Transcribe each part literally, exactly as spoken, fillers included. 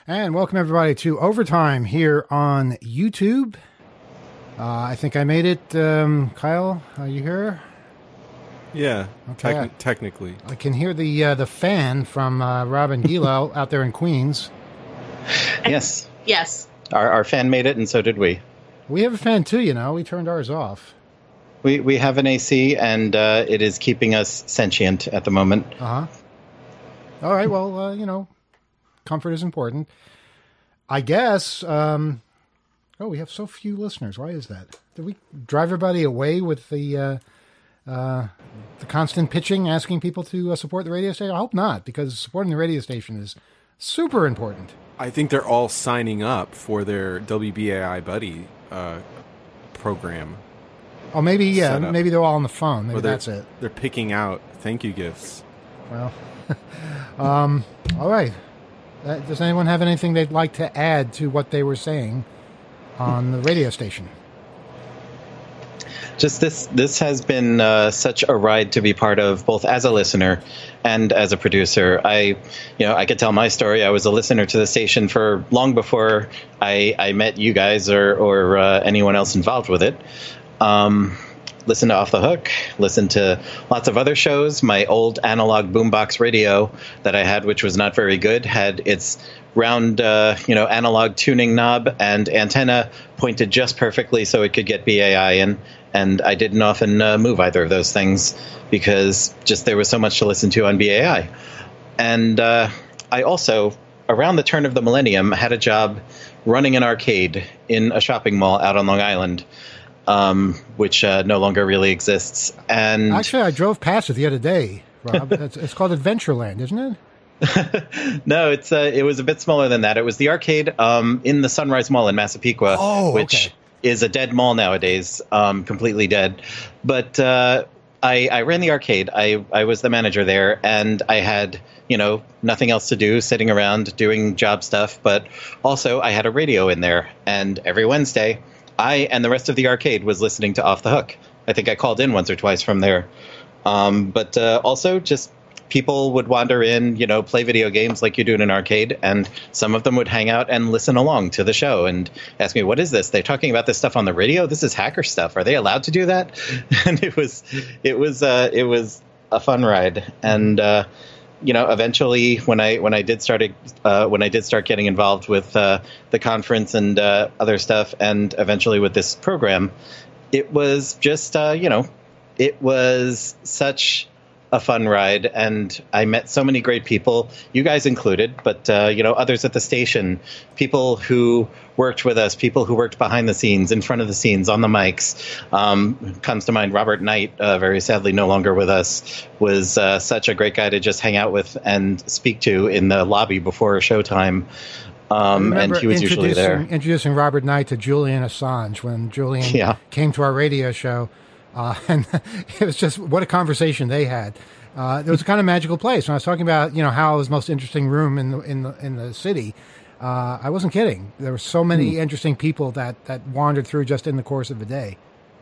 And welcome everybody to Overtime here on YouTube. Uh, I think I made it. Um, Kyle, are you here? Yeah, okay. Techn- technically. I can hear the uh, the fan from uh, Robin Gilo out there in Queens. Yes. Yes. Our, our fan made it, and so did we. We have a fan too, you know. We turned ours off. We we have an A C, and uh, it is keeping us sentient at the moment. Uh-huh. All right, well, uh, you know, comfort is important. I guess, um, oh, we have so few listeners. Why is that? Did we drive everybody away with the uh, uh, the constant pitching, asking people to uh, support the radio station? I hope not, because supporting the radio station is super important. I think they're all signing up for their W B A I Buddy uh, program. Oh, maybe, yeah, setup. maybe they're all on the phone. Maybe Or they're- that's it. They're picking out thank you gifts. Well, um, all right. Uh, does anyone have anything they'd like to add to what they were saying on the radio station? Just this this has been uh, such a ride to be part of, both as a listener and as a producer. I, you know, I could tell my story. I was a listener to the station for long before I, I met you guys or or uh, anyone else involved with it. Um, listen to Off the Hook, listen to lots of other shows. My old analog boombox radio that I had, which was not very good, had its round, uh, you know, analog tuning knob and antenna pointed just perfectly so it could get B A I in. And I didn't often uh, move either of those things because just there was so much to listen to on B A I. And uh, I also, around the turn of the millennium, had a job running an arcade in a shopping mall out on Long Island, um, which uh, no longer really exists. And Actually, I drove past it the other day, Rob. it's, it's called Adventureland, isn't it? No, it's uh, it was a bit smaller than that. It was the arcade um, in the Sunrise Mall in Massapequa, Oh, which okay. is a dead mall nowadays, um, completely dead. But uh, I, I ran the arcade. I, I was the manager there, and I had, you know, nothing else to do, sitting around doing job stuff. But also, I had a radio in there, and every Wednesday, I and the rest of the arcade was listening to Off the Hook. I think I called in once or twice from there. Um, but uh, also just people would wander in, you know, play video games like you do in an arcade, and some of them would hang out and listen along to the show and ask me, what is this? They're talking about this stuff on the radio? This is hacker stuff. Are they allowed to do that? And it was, it was, uh, it was a fun ride. And, uh, you know, eventually when I, when I did start, uh, when I did start getting involved with, uh, the conference and, uh, other stuff, and eventually with this program, it was just, uh, you know, it was such a fun ride, and I met so many great people, you guys included, but, uh, you know, others at the station, people who worked with us, people who worked behind the scenes, in front of the scenes, on the mics. Um, comes to mind Robert Knight, uh, very sadly no longer with us, was uh, such a great guy to just hang out with and speak to in the lobby before showtime. Um, and he was usually there. Introducing Robert Knight to Julian Assange when Julian Yeah. came to our radio show. Uh, and it was just, what a conversation they had. Uh, it was a kind of magical place. When I was talking about, you know, how it was the most interesting room in the, in the, in the city, uh, I wasn't kidding. There were so many mm. interesting people that, that wandered through just in the course of a day.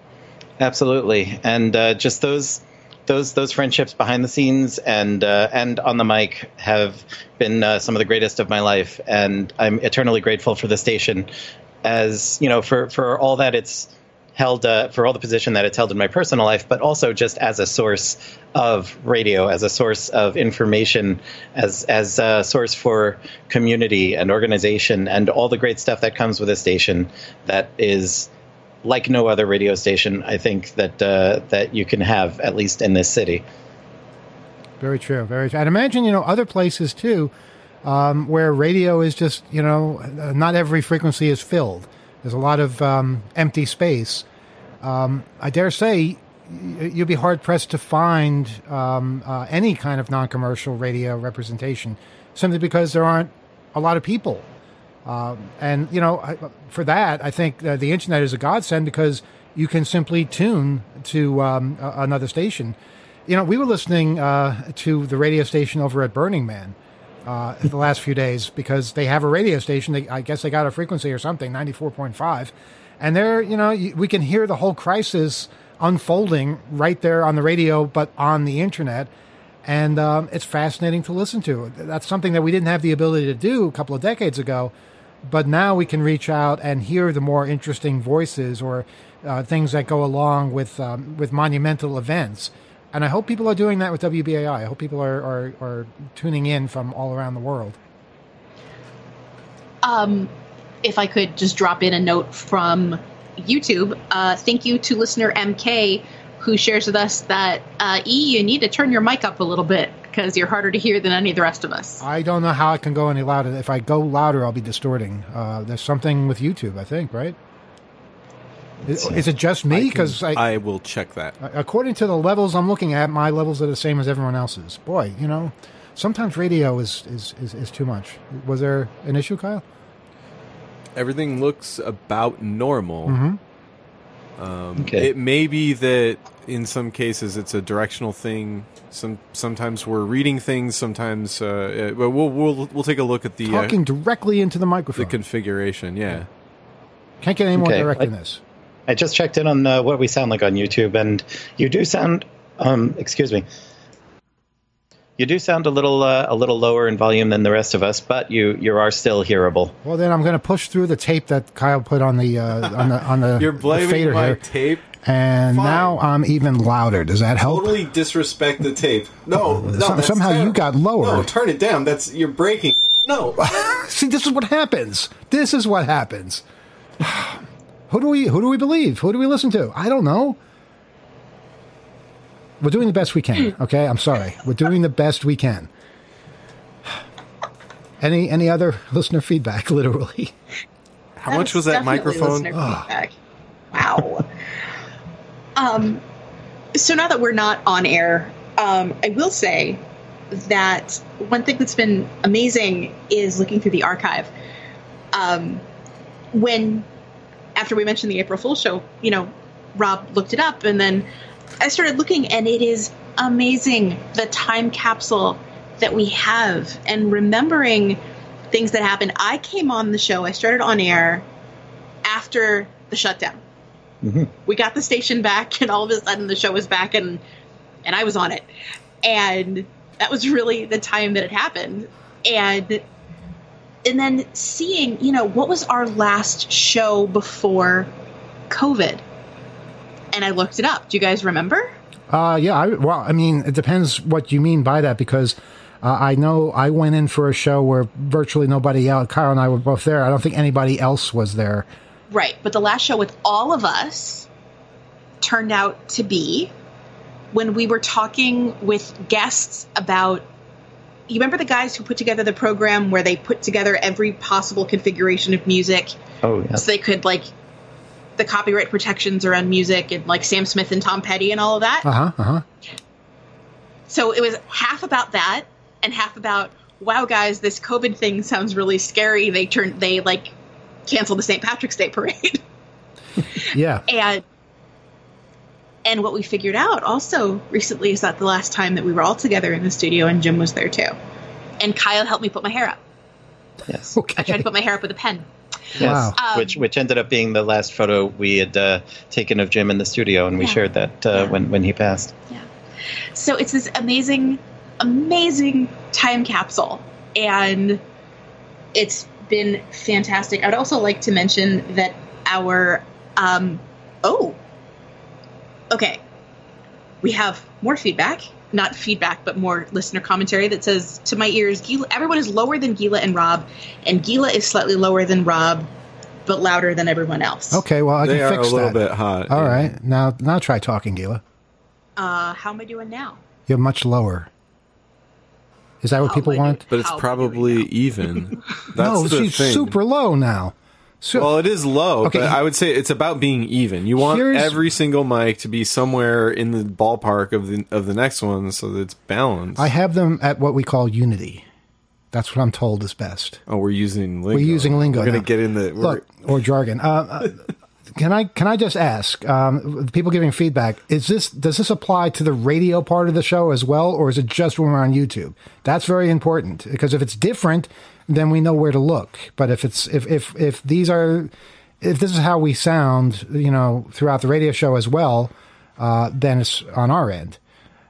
Absolutely. And uh, just those those those friendships behind the scenes and uh, and on the mic have been uh, some of the greatest of my life. And I'm eternally grateful for the station, as, you know, for, for all that it's held, uh, for all the position that it's held in my personal life, but also just as a source of radio, as a source of information, as as a source for community and organization and all the great stuff that comes with a station that is like no other radio station, I think, that uh, that you can have, at least in this city. Very true. Very true. I'd imagine, you know, other places too, um, where radio is just, you know, not every frequency is filled. There's a lot of um, empty space. Um, I dare say you'd be hard-pressed to find um, uh, any kind of non-commercial radio representation, simply because there aren't a lot of people. Um, and, you know, I, for that, I think uh, the internet is a godsend, because you can simply tune to um, a- another station. You know, we were listening uh, to the radio station over at Burning Man uh, the last few days, because they have a radio station. They, I guess they got a frequency or something, ninety-four point five. And there, you know, we can hear the whole crisis unfolding right there on the radio, but on the internet. And um, it's fascinating to listen to. That's something that we didn't have the ability to do a couple of decades ago, but now we can reach out and hear the more interesting voices or uh, things that go along with um, with monumental events. And I hope people are doing that with W B A I. I hope people are, are, are tuning in from all around the world. Um, if I could just drop in a note from YouTube, uh, thank you to listener M K, who shares with us that, uh, E, you need to turn your mic up a little bit because you're harder to hear than any of the rest of us. I don't know how I can go any louder. If I go louder, I'll be distorting. Uh, there's something with YouTube, I think, right? Is, is it just me? Because I, I, I will check that. According to the levels I'm looking at, my levels are the same as everyone else's. Boy, you know, sometimes radio is, is, is, is too much. Was there an issue, Kyle? Everything looks about normal. Mm-hmm. Um, Okay. It may be that in some cases it's a directional thing. Some sometimes we're reading things. Sometimes, uh, but we'll we'll we'll take a look at the Talking uh, directly into the microphone. the configuration. Yeah. Can't get any more Okay, direct I- than this. I just checked in on uh, what we sound like on YouTube, and you do sound, um, excuse me, you do sound a little uh, a little lower in volume than the rest of us, but you you are still hearable. Well, then I'm going to push through the tape that Kyle put on the uh, on the on the, You're the blaming fader my here, tape. and Fine. now I'm even louder. Does that help? Totally disrespect the tape. No, no. Some- that's somehow you terrible. got lower. No, turn it down. That's you're breaking it. No. See, this is what happens. This is what happens. Who do we who do we believe? Who do we listen to? I don't know. We're doing the best we can. Okay, I'm sorry. We're doing the best we can. Any any other listener feedback? Literally. How much was that definitely microphone? listener Ah. feedback. Wow. um, so now that we're not on air, um, I will say that one thing that's been amazing is looking through the archive. Um, when, after we mentioned the April Fool's show, you know, Rob looked it up, and then I started looking, and it is amazing, the time capsule that we have, and remembering things that happened. I came on the show, I started on air after the shutdown. Mm-hmm. We got the station back, and all of a sudden the show was back, and and I was on it. And that was really the time that it happened. And and then seeing, you know, what was our last show before COVID? And I looked it up. Do you guys remember? Uh, yeah. I, well, I mean, it depends what you mean by that, because uh, I know I went in for a show where virtually nobody else. Kyle and I were both there. I don't think anybody else was there. Right. But the last show with all of us turned out to be when we were talking with guests about, you remember the guys who put together the program where they put together every possible configuration of music Oh, yeah. so they could, like, the copyright protections around music, and like Sam Smith and Tom Petty and all of that. Uh huh. Uh huh. So it was half about that and half about, wow, guys, this COVID thing sounds really scary. They turned, they like canceled the Saint Patrick's Day parade. Yeah. And and what we figured out also recently is that the last time that we were all together in the studio, and Jim was there too. And Kyle helped me put my hair up. Yes. Okay. I tried to put my hair up with a pen. Yes. Wow. Um, which which ended up being the last photo we had uh, taken of Jim in the studio, and we Yeah. shared that uh, Yeah. when when he passed. Yeah. So it's this amazing, amazing time capsule. And it's been fantastic. I would also like to mention that our, um, oh, okay. We have more feedback, not feedback, but more listener commentary that says, to my ears, Gila, everyone is lower than Gila and Rob, and Gila is slightly lower than Rob, but louder than everyone else. Okay. Well, I They can are fix a little that. bit hot. All yeah. right. Now, now try talking, Gila. Uh, how am I doing now? You're much lower. Is that what How people am I want? doing- But it's how am I probably doing now? even. That's No, the she's thing. super low now. So, Well, it is low, Okay. but I would say it's about being even. You want Here's- every single mic to be somewhere in the ballpark of the of the next one, so that it's balanced. I have them at what we call unity. That's what I'm told is best. oh, we're using lingo. We're using lingo We're gonna now. get in the. We're, Look, or jargon. Uh, uh, can I can I just ask? Um, people giving feedback. Is this does this apply to the radio part of the show as well, or is it just when we're on YouTube? That's very important, because if it's different, then we know where to look. But if it's if if if these are if this is how we sound, you know, throughout the radio show as well, uh, then it's on our end.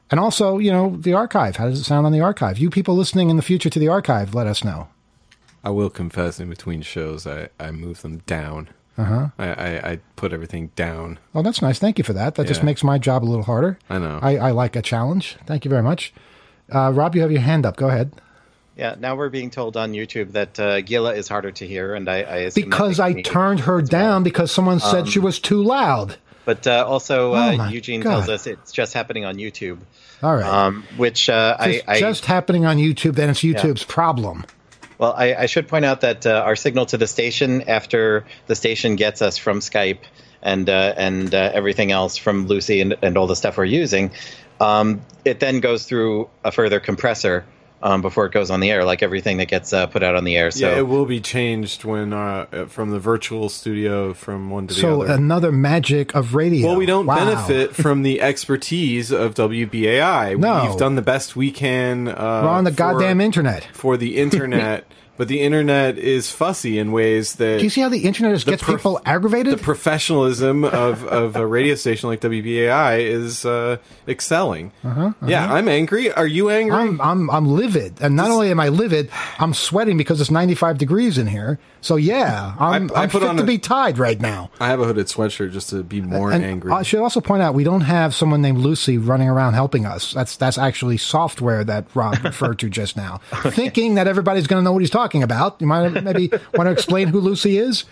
And also, you know, the archive. How does it sound on the archive? You people listening in the future to the archive, let us know. I will confess, in between shows, I, I move them down. Uh-huh. I, I, I put everything down. Oh, that's nice. Thank you for that. That Yeah. just makes my job a little harder. I know. I, I like a challenge. Thank you very much. Uh, Rob, you have your hand up. Go ahead. Yeah, now we're being told on YouTube that uh, Gila is harder to hear, and I, I assume that Because makes I me- turned her down because someone said Um, she was too loud. But uh, also, Oh uh, my Eugene God. tells us it's just happening on YouTube, All right. um, which uh, if I, it's I just happening on YouTube, then it's YouTube's problem. well, I, I should point out that uh, our signal to the station, after the station gets us from Skype and uh, and uh, everything else from Lucy and, and all the stuff we're using, um, it then goes through a further compressor um, before it goes on the air, like everything that gets uh, put out on the air. So Yeah, it will be changed when uh, from the virtual studio from one to the So other. another magic of radio. Well, we don't Wow. benefit from the expertise of W B A I. No. We've done the best we can. Uh, We're on the for, goddamn internet. for the internet, but the internet is fussy in ways that Do you see how the internet just gets prof- people aggravated? the professionalism of, of a radio station like W B A I is uh, excelling. Uh-huh, uh-huh. Yeah, I'm angry. Are you angry? I'm I'm I'm livid, and not only am I livid, I'm sweating because it's ninety-five degrees in here. So yeah, I'm I- I I'm put fit on to a- be tied right now. I have a hooded sweatshirt just to be more And angry. I should also point out we don't have someone named Lucy running around helping us. That's that's actually software that Rob referred to just now, thinking that everybody's going to know what he's talking about. You might maybe want to explain who Lucy is.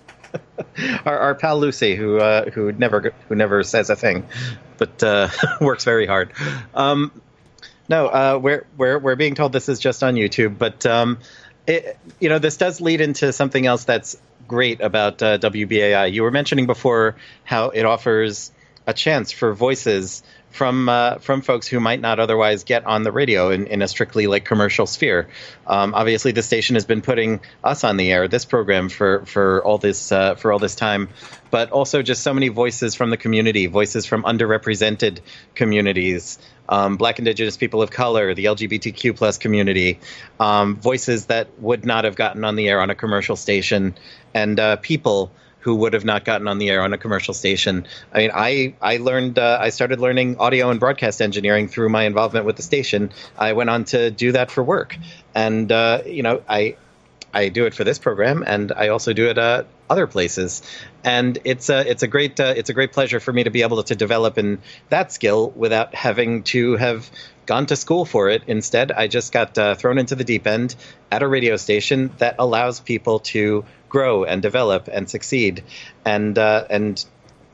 our, our pal Lucy, who uh, who never who never says a thing, but uh, works very hard. Um, no, uh, we're we're we're being told this is just on YouTube, but um, it, you know, this does lead into something else that's great about uh, W B A I. You were mentioning before how it offers a chance for voices from uh, from folks who might not otherwise get on the radio in, in a strictly like commercial sphere. Um, obviously, the station has been putting us on the air, this program, for for all this uh, for all this time, but also just so many voices from the community, voices from underrepresented communities, um, Black, Indigenous people of color, the L G B T Q plus community, um, voices that would not have gotten on the air on a commercial station, and uh, people who would have not gotten on the air on a commercial station. I mean, I I learned uh, I started learning audio and broadcast engineering through my involvement with the station. I went on to do that for work, and uh, you know, I I do it for this program, and I also do it uh, other places. And it's a it's a great uh, it's a great pleasure for me to be able to develop in that skill without having to have gone to school for it. Instead, I just got uh, thrown into the deep end at a radio station that allows people to grow and develop and succeed, and uh, and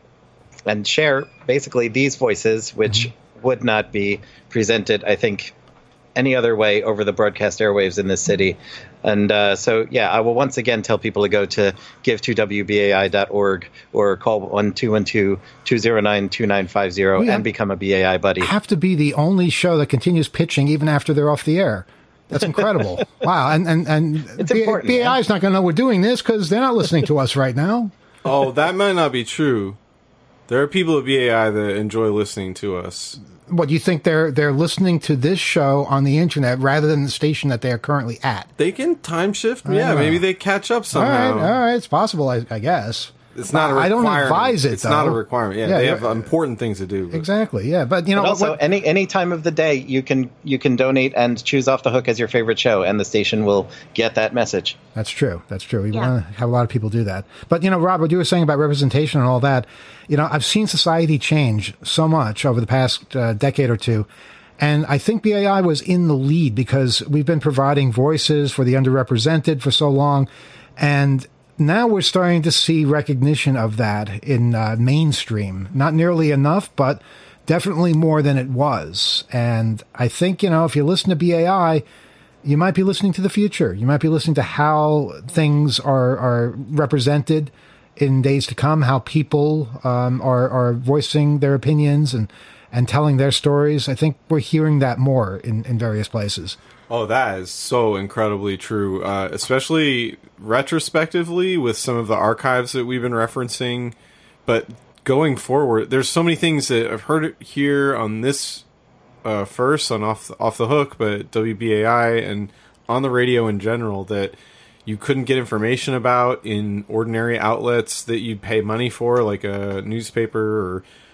and share basically these voices, which mm-hmm. would not be presented, I think, any other way over the broadcast airwaves in this city. And uh, so, yeah, I will once again tell people to go to give to W B A I dot org or call one two one two, two zero nine, two nine five zero and become a B A I buddy. Have to be the only show that continues pitching even after they're off the air. That's incredible. Wow. And and, and It's B- important, B A I is not going to know we're doing this because they're not listening to us right now. Oh, that might not be true. There are people at B A I that enjoy listening to us. What, you think they're they're listening to this show on the internet rather than the station that they are currently at? They can time shift. Yeah, know. maybe they catch up All somehow. right, all right, it's possible, I, I guess. It's not a I requirement. don't advise it, It's not a though. requirement. Yeah, Yeah, they yeah. have important things to do. but- Exactly, yeah. But, you know, But also, what, any any time of the day, you can you can donate and choose Off the Hook as your favorite show, and the station will get that message. that's true. That's true. We Yeah. want to have a lot of people do that. But, you know, Rob, what you were saying about representation and all that, you know, I've seen society change so much over the past uh, decade or two. And I think B A I was in the lead because we've been providing voices for the underrepresented for so long. And now we're starting to see recognition of that in uh, mainstream. Not nearly enough, but definitely more than it was. And I think, you know, if you listen to B A I, you might be listening to the future. You might be listening to how things are, are represented in days to come, how people um, are, are voicing their opinions and, and telling their stories. I think we're hearing that more in, in various places. Oh, that is so incredibly true, uh, especially retrospectively with some of the archives that we've been referencing. But going forward, there's so many things that I've heard here on this uh, first, on Off the, Off the Hook, but W B A I and on the radio in general that you couldn't get information about in ordinary outlets that you'd pay money for, like a newspaper or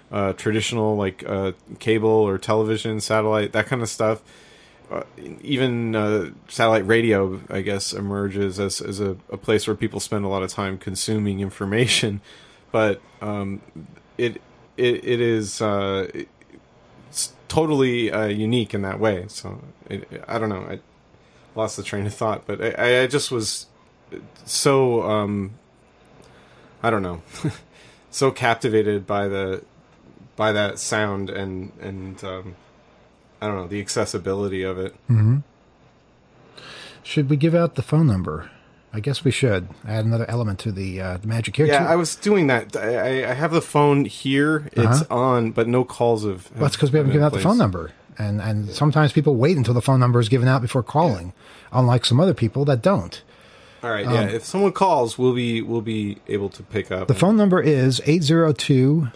uh, traditional like uh, cable or television, satellite, that kind of stuff. Uh, even uh, satellite radio, I guess, emerges as as a, a place where people spend a lot of time consuming information, but um, it it it is uh, it's totally uh, unique in that way. So it, I don't know, I lost the train of thought, but I, I just was so um, I don't know, so captivated by the by that sound and and. Um, I don't know, the accessibility of it. Mm-hmm. Should we give out the phone number? I guess we should add another element to the, uh, the magic here. Yeah, too. I was doing that. I, I have the phone here. It's uh-huh. on, but no calls have. Well, that's because we haven't given out the phone number. And and yeah. sometimes people wait until the phone number is given out before calling, yeah. unlike some other people that don't. All right, um, yeah. If someone calls, we'll be we'll be able to pick up. The phone number is eight zero two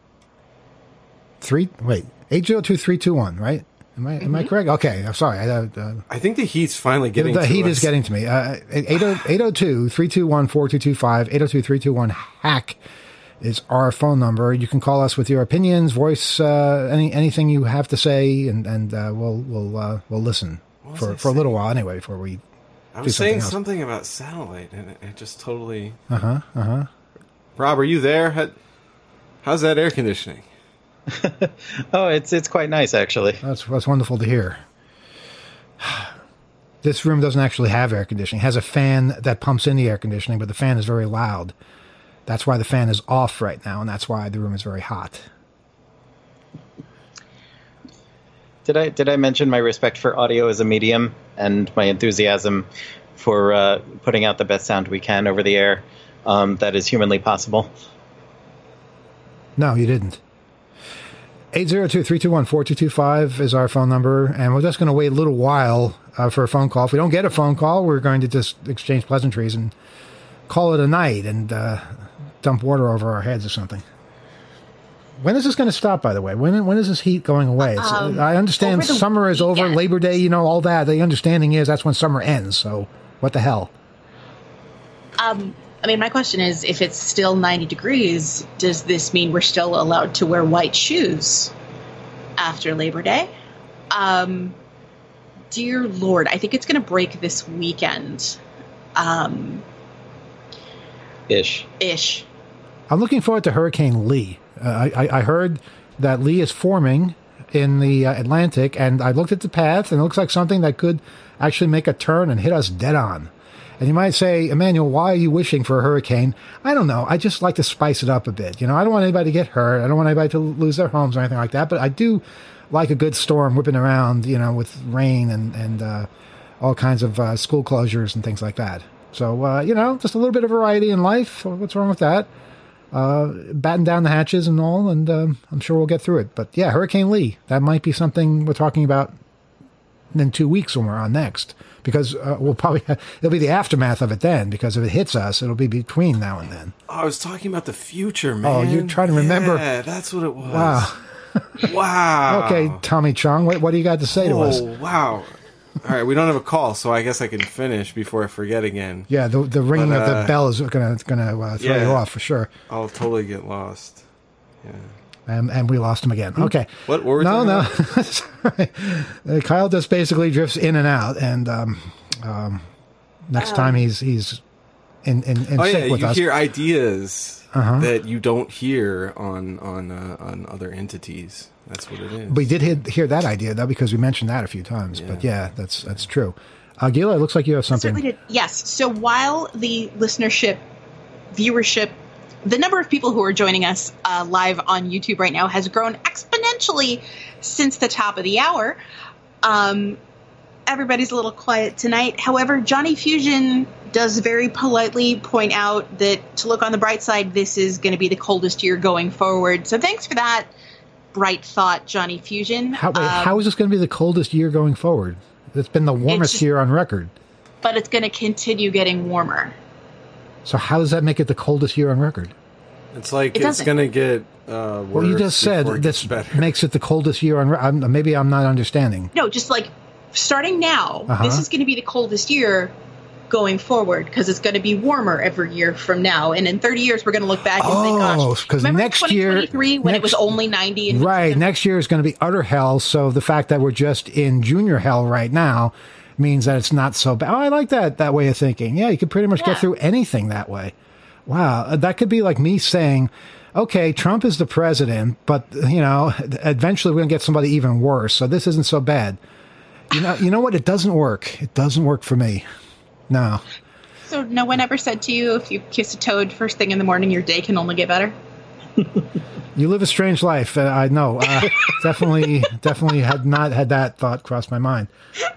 three wait, eight zero two three two one, right? Am I, am mm-hmm. I correct? Okay, I'm sorry. I, uh, I think the heat's finally getting the to heat us. is getting to me. Uh, eight oh two, three two one, four two two five, eight oh two, three two one, hack is our phone number. You can call us with your opinions, voice, uh, any anything you have to say, and and uh, we'll we'll uh, we'll listen for, for a little while anyway before we. I was do something saying else. something about satellite, and it, it just totally. Uh huh. Uh huh. Rob, are you there? How, how's that air conditioning? Oh, it's it's quite nice, actually. That's that's wonderful to hear. This room doesn't actually have air conditioning. It has a fan that pumps in the air conditioning, but the fan is very loud. That's why the fan is off right now, and that's why the room is very hot. Did I did I mention my respect for audio as a medium and my enthusiasm for uh, putting out the best sound we can over the air um, that is humanly possible? No, you didn't. eight zero two, three two one, four two two five is our phone number, and we're just going to wait a little while uh, for a phone call. If we don't get a phone call, we're going to just exchange pleasantries and call it a night and uh, dump water over our heads or something. When is this going to stop, by the way? When when is this heat going away? It's, Um, I understand summer is over, weekend. Labor Day, you know, all that. The understanding is that's when summer ends, so what the hell? Um, I mean, my question is, if it's still ninety degrees, does this mean we're still allowed to wear white shoes after Labor Day? Um, dear Lord, I think it's going to break this weekend. Um, Ish. ish. I'm looking forward to Hurricane Lee. Uh, I, I heard that Lee is forming in the uh, Atlantic, and I looked at the path, and it looks like something that could actually make a turn and hit us dead on. And you might say, Emmanuel, why are you wishing for a hurricane? I don't know. I just like to spice it up a bit. You know, I don't want anybody to get hurt. I don't want anybody to lose their homes or anything like that. But I do like a good storm whipping around, you know, with rain and, and uh, all kinds of uh, school closures and things like that. So, uh, you know, just a little bit of variety in life. What's wrong with that? Uh, batten down the hatches and all, and um, I'm sure we'll get through it. But yeah, Hurricane Lee, that might be something we're talking about in two weeks when we're on next, because uh, we'll probably have, it'll be the aftermath of it then, because if it hits us, it'll be between now and then. Oh, I was talking about the future, man. Oh, you're trying to remember? Yeah, that's what it was. Wow. Wow. Okay, Tommy Chong, what, what do you got to say to oh, us? Wow. All right, we don't have a call, so I guess I can finish before I forget again. Yeah, the the ringing But, of the uh, bell is gonna gonna uh, throw yeah. you off for sure. I'll totally get lost. Yeah. And and we lost him again. Okay. What, what were we no, talking no. Sorry. Uh, Kyle just basically drifts in and out, and um, um, next Um, time he's he's in in, in Oh sync yeah, with you us. hear ideas Uh-huh. that you don't hear on on uh, on other entities. That's what it is. We did hear, hear that idea though, because we mentioned that a few times. But yeah, that's that's true. Uh, Gila, it looks like you have something. Certainly did. Yes. So while the listenership, viewership, the number of people who are joining us uh, live on YouTube right now has grown exponentially since the top of the hour. Um, everybody's a little quiet tonight. However, Johnny Fusion does very politely point out that, to look on the bright side, this is going to be the coldest year going forward. So thanks for that bright thought, Johnny Fusion. How, wait, Um, how is this going to be the coldest year going forward? It's been the warmest just- year on record. But it's going to continue getting warmer. So how does that make it the coldest year on record? It's like It it's doesn't. going to get uh, worse. Well, you just said before it this gets better. makes it the coldest year on record. Maybe I'm not understanding. No, just like starting now, Uh-huh. this is going to be the coldest year going forward, because it's going to be warmer every year from now, and in thirty years we're going to look back and oh, think, gosh, because next year, twenty twenty-three when next, it was only ninety. And right, next year is going to be utter hell. So the fact that we're just in junior hell right now means that it's not so bad. Oh, I like that that way of thinking. Yeah, you could pretty much yeah. get through anything that way. Wow, that could be like me saying, okay, Trump is the president, but you know, eventually we're going to get somebody even worse. So this isn't so bad. You know, you know what? It doesn't work. It doesn't work for me. No. So no one ever said to you, if you kiss a toad first thing in the morning, your day can only get better? You live a strange life. Uh, I know. Uh, definitely, definitely had not had that thought cross my mind.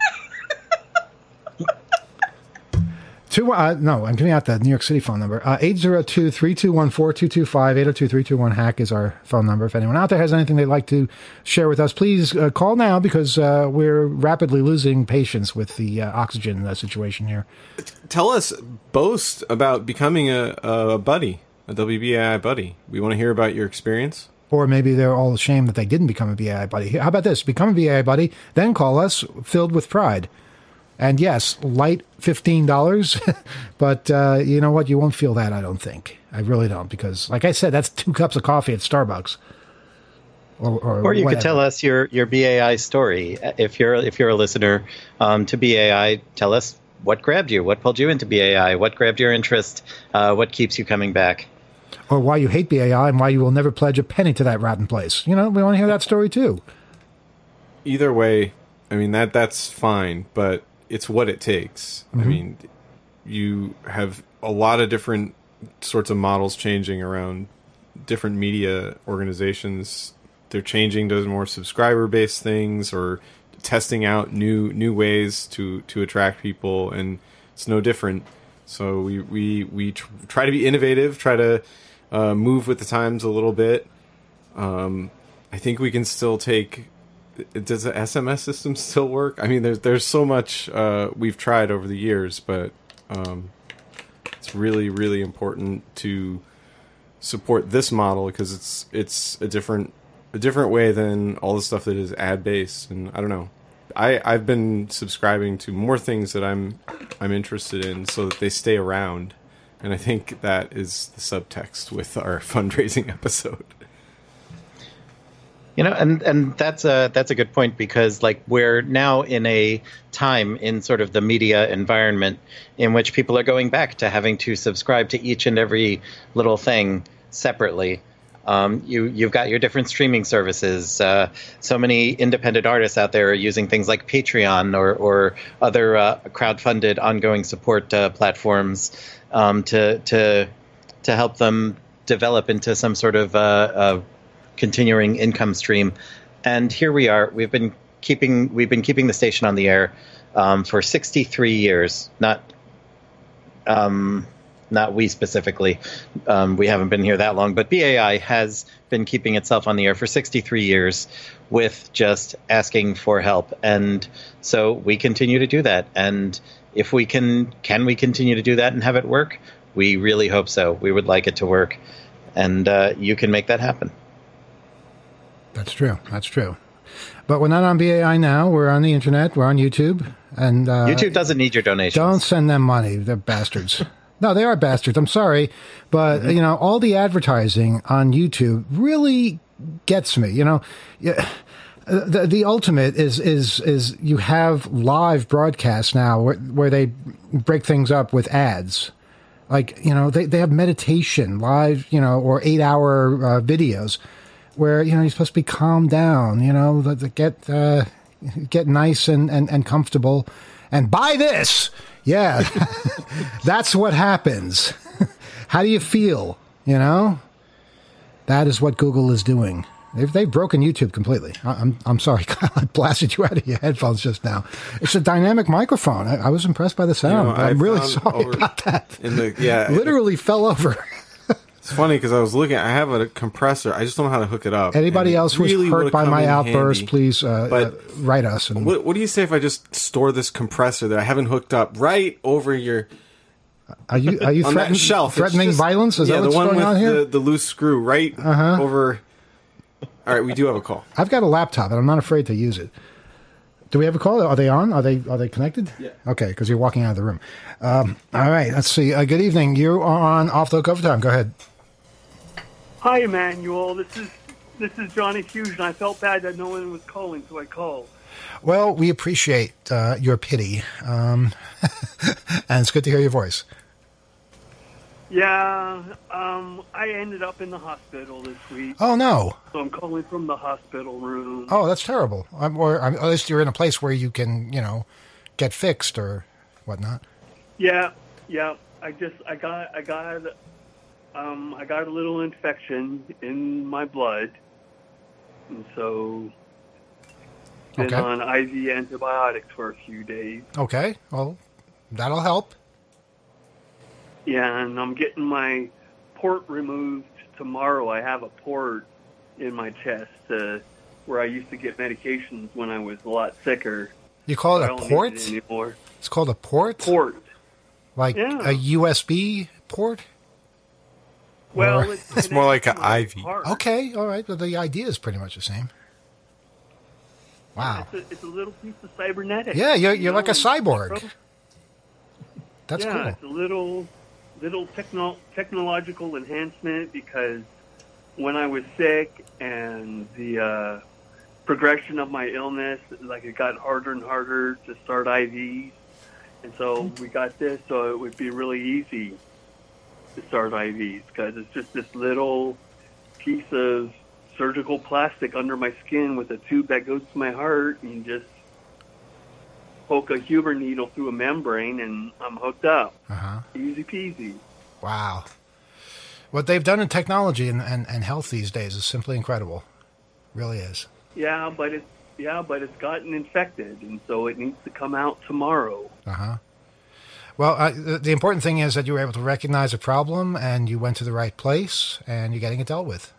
Two, uh, no, I'm giving out the New York City phone number. Uh, eight zero two, three two one, four two two five. eight zero two, three two one, hack is our phone number. If anyone out there has anything they'd like to share with us, please uh, call now, because uh, we're rapidly losing patience with the uh, oxygen uh, situation here. Tell us, boast about becoming a, a buddy, a W B A I buddy. We want to hear about your experience. Or maybe they're all ashamed that they didn't become a B A I buddy. How about this? Become a B A I buddy, then call us filled with pride. And yes, light fifteen dollars, but uh, you know what? You won't feel that, I don't think. I really don't, because, like I said, that's two cups of coffee at Starbucks. Or, or, or you whatever. could tell us your, your B A I story. If you're if you're a listener um, to B A I, tell us what grabbed you, what pulled you into B A I, what grabbed your interest, uh, what keeps you coming back. Or why you hate B A I and why you will never pledge a penny to that rotten place. You know, we want to hear that story too. Either way, I mean, that that's fine, but it's what it takes. Mm-hmm. I mean, you have a lot of different sorts of models changing around different media organizations. They're changing to more subscriber-based things, or testing out new new ways to, to attract people, and it's no different. So we we, we tr- try to be innovative, try to uh, move with the times a little bit. Um, I think we can still take... Does the S M S system still work? I mean, there's there's so much uh, we've tried over the years, but um, it's really really important to support this model, because it's it's a different a different way than all the stuff that is ad based. And I don't know, I I've been subscribing to more things that I'm I'm interested in, so that they stay around, and I think that is the subtext with our fundraising episode. You know, and, and that's a that's a good point, because like we're now in a time in sort of the media environment in which people are going back to having to subscribe to each and every little thing separately. Um, you you've got your different streaming services. Uh, so many independent artists out there are using things like Patreon or or other uh, crowdfunded ongoing support uh, platforms um, to to to help them develop into some sort of uh, uh, continuing income stream. And here we are. We've been keeping we've been keeping the station on the air um, for sixty-three years. Not um, not we specifically. Um, we haven't been here that long, but B A I has been keeping itself on the air for sixty-three years with just asking for help. And so we continue to do that. And if we can, can we continue to do that and have it work? We really hope so. We would like it to work. And uh, you can make that happen. That's true. That's true. But we're not on B A I now. We're on the internet. We're on YouTube. And uh, YouTube doesn't need your donations. Don't send them money. They're bastards. No, they are bastards. I'm sorry. But, mm-hmm. you know, all the advertising on YouTube really gets me. You know, the, the ultimate is, is, is you have live broadcasts now where, where they break things up with ads. Like, you know, they, they have meditation live, you know, or eight hour uh, videos where, you know, you're supposed to be calmed down, you know, get uh, get nice and, and, and comfortable and buy this. Yeah, that's what happens. How do you feel? You know, that is what Google is doing. They've, they've broken YouTube completely. I, I'm I'm sorry, I blasted you out of your headphones just now. It's a dynamic microphone. I, I was impressed by the sound. You know, I'm really sorry about that. In the, yeah, literally it, fell over. It's funny because I was looking. I have a compressor. I just don't know how to hook it up. Anybody else who's really hurt by my outburst, handy. please uh, but uh, write us. And what, what do you say if I just store this compressor that I haven't hooked up right over your? Are you are you on threaten, that shelf? threatening just, violence? Is yeah, that what's the one going with on here? The, the loose screw right uh-huh. over. All right, we do have a call. I've got a laptop, and I'm not afraid to use it. Do we have a call? Are they on? Are they are they connected? Yeah. Okay, because you're walking out of the room. Um, all right, let's see. Uh, good evening. You are on Off the Hook Overtime. Go ahead. Hi, Emmanuel. This is this is Johnny Fusion. I felt bad that no one was calling, so I called. Well, we appreciate uh, your pity, um, and it's good to hear your voice. Yeah, um, I ended up in the hospital this week. Oh, no. So I'm calling from the hospital room. Oh, that's terrible. Um, or um, at least you're in a place where you can, you know, get fixed or whatnot. Yeah, yeah. I just I got I got um I got a little infection in my blood, and so been Okay. on I V antibiotics for a few days. Okay. Well, that'll help. Yeah, and I'm getting my port removed tomorrow. I have a port in my chest uh, where I used to get medications when I was a lot sicker. You call I it a don't need port? it anymore. It's called a port? Port. Like Yeah. a U S B port? Well, Or- it's, It's more like connected an to my I V. heart. Okay, all right. But the idea is pretty much the same. Wow. It's a, it's a little piece of cybernetics. Yeah, you're, you you're like a know, cyborg. and- That's yeah, cool. it's a little, little techno- technological enhancement because when I was sick and the uh, progression of my illness, like it got harder and harder to start I Vs, and so we got this, so it would be really easy to start I Vs because it's just this little piece of surgical plastic under my skin with a tube that goes to my heart, and you just poke a Huber needle through a membrane, and I'm hooked up. Uh-huh. Easy peasy. Wow. What they've done in technology and, and, and health these days is simply incredible. Really is. Yeah, but it's yeah, but it's gotten infected, and so it needs to come out tomorrow. Uh-huh. Well, uh, the, the important thing is that you were able to recognize a problem and you went to the right place and you're getting it dealt with.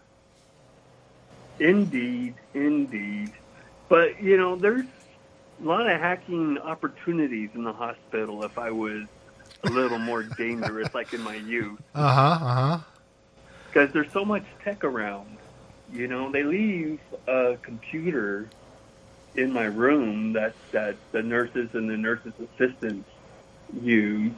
Indeed, indeed. But you know, there's a lot of hacking opportunities in the hospital. If I was a little more dangerous, like in my youth, Uh-huh, uh-huh. because there's so much tech around. You know, they leave a computer in my room that that the nurses and the nurses' assistants use,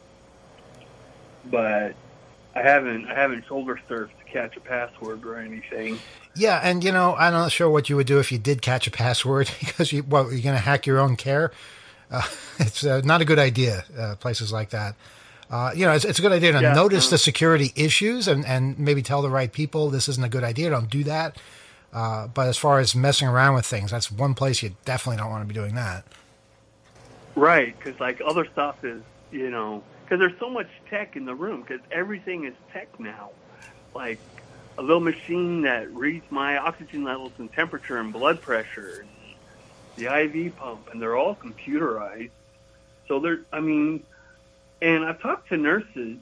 but I haven't I haven't shoulder surfed to catch a password or anything. Yeah, and you know, I'm not sure what you would do if you did catch a password because you, what, you're going to hack your own care? Uh, it's uh, not a good idea, uh, places like that. Uh, you know, it's, it's a good idea to Yeah, notice uh, the security issues and, and maybe tell the right people this isn't a good idea, don't do that. Uh, but as far as messing around with things, that's one place you definitely don't want to be doing that. Right, because like other stuff is, you know, because there's so much tech in the room because everything is tech now. Like a little machine that reads my oxygen levels and temperature and blood pressure, and the I V pump, and they're all computerized. So they're, I mean, and I've talked to nurses,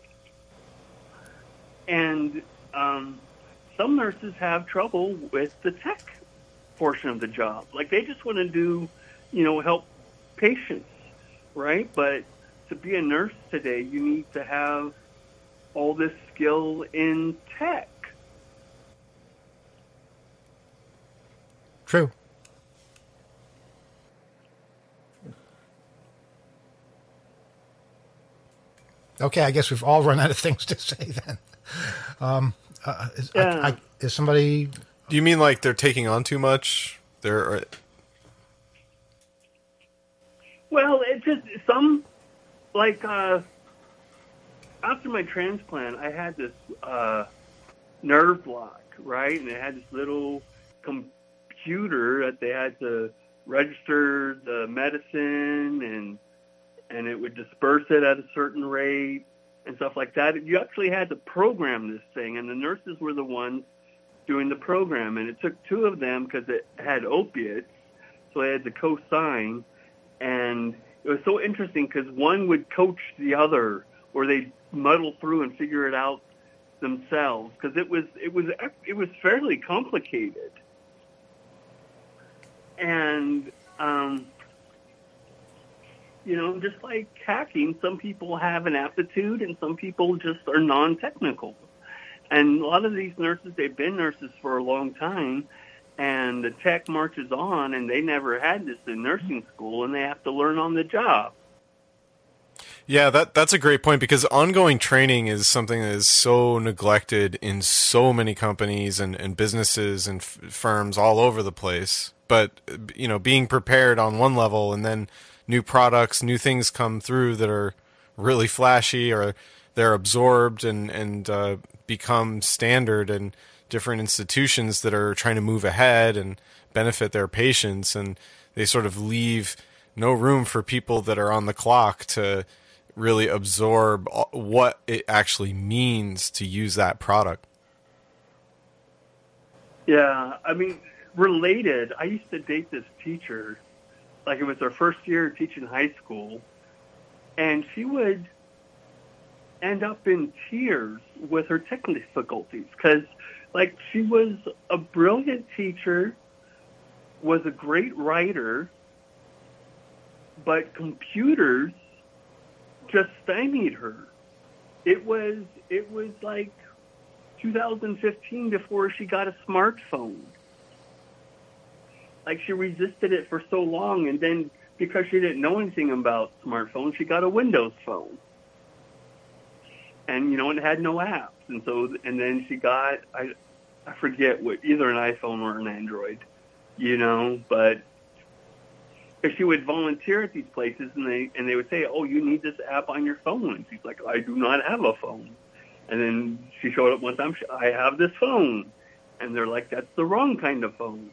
and um, some nurses have trouble with the tech portion of the job. Like they just want to do, you know, help patients, right? But to be a nurse today, you need to have all this skill in tech. True. Okay, I guess we've all run out of things to say then. Um, uh, is, Yeah. I, I, is somebody... Do you mean like they're taking on too much? They're Well, it just some like uh, after my transplant, I had this uh, nerve block, right? And it had this little computer that they had to register the medicine, and and it would disperse it at a certain rate and stuff like that. You actually had to program this thing, and the nurses were the ones doing the program, and it took two of them because it had opiates, so they had to co-sign. And it was so interesting because one would coach the other, or they'd muddle through and figure it out themselves, because it was it was it was fairly complicated. And um, you know, just like hacking, some people have an aptitude, and some people just are non-technical. And a lot of these nurses, they've been nurses for a long time, and the tech marches on, and they never had this in nursing school, and they have to learn on the job. Yeah, that that's a great point, because ongoing training is something that is so neglected in so many companies and, and businesses and f- firms all over the place. But, you know, being prepared on one level, and then new products, new things come through that are really flashy, or they're absorbed and, and uh, become standard in different institutions that are trying to move ahead and benefit their patients, and they sort of leave no room for people that are on the clock to really absorb what it actually means to use that product. Yeah, I mean, related, I used to date this teacher, like it was her first year teaching high school, and she would end up in tears with her technical difficulties, because, like, she was a brilliant teacher, was a great writer, but computers just stymied her. It was it was like two thousand fifteen before she got a smartphone. Like, she resisted it for so long, and then because she didn't know anything about smartphones, she got a Windows phone. And, you know, it had no apps. And so, and then she got, I, I forget what, either an iPhone or an Android, you know, but if she would volunteer at these places, and they and they would say, "Oh, you need this app on your phone," and she's like, "I do not have a phone." And then she showed up one time, she, "I have this phone," and they're like, "That's the wrong kind of phone."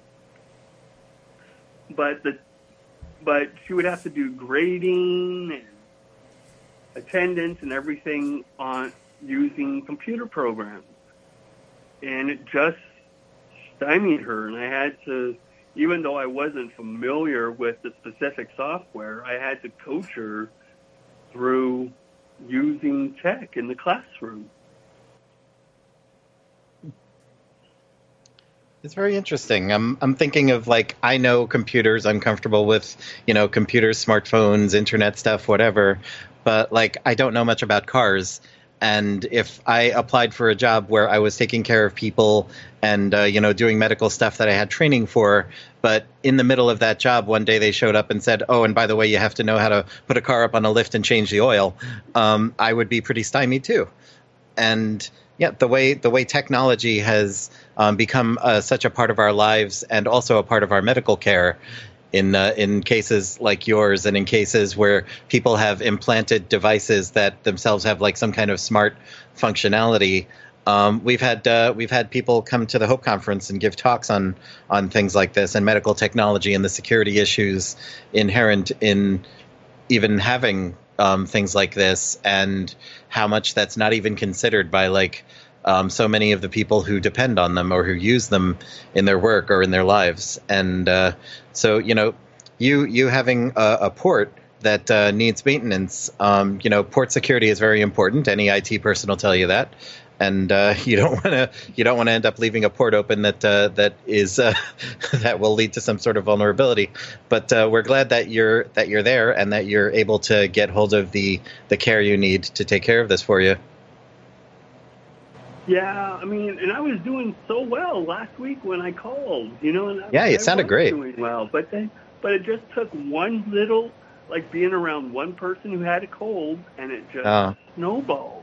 But the but she would have to do grading and attendance and everything on using computer programs, and it just stymied her. And I had to. Even though I wasn't familiar with the specific software, I had to coach her through using tech in the classroom. It's very interesting. I'm I'm thinking of, like, I know computers. I'm comfortable with, you know, computers, smartphones, internet stuff, whatever. But, like, I don't know much about cars. And if I applied for a job where I was taking care of people and, uh, you know, doing medical stuff that I had training for, but in the middle of that job, one day they showed up and said, "Oh, and by the way, you have to know how to put a car up on a lift and change the oil," um, I would be pretty stymied too. And yeah, the way the way technology has um, become uh, such a part of our lives, and also a part of our medical care, in uh, in cases like yours, and in cases where people have implanted devices that themselves have, like, some kind of smart functionality. Um, we've had uh, we've had people come to the Hope Conference and give talks on on things like this, and medical technology, and the security issues inherent in even having um, things like this, and how much that's not even considered by, like, Um, so many of the people who depend on them or who use them in their work or in their lives. And uh, so, you know, you you having a, a port that uh, needs maintenance, um, you know, port security is very important. Any I T person will tell you that. And uh, you don't want to you don't want to end up leaving a port open that uh, that is uh, that will lead to some sort of vulnerability. But uh, we're glad that you're that you're there, and that you're able to get hold of the the care you need to take care of this for you. Yeah, I mean, and I was doing so well last week when I called, you know. And I, yeah, it I sounded was great. Doing well, but then, but it just took one little, like, being around one person who had a cold, and it just oh. snowballed.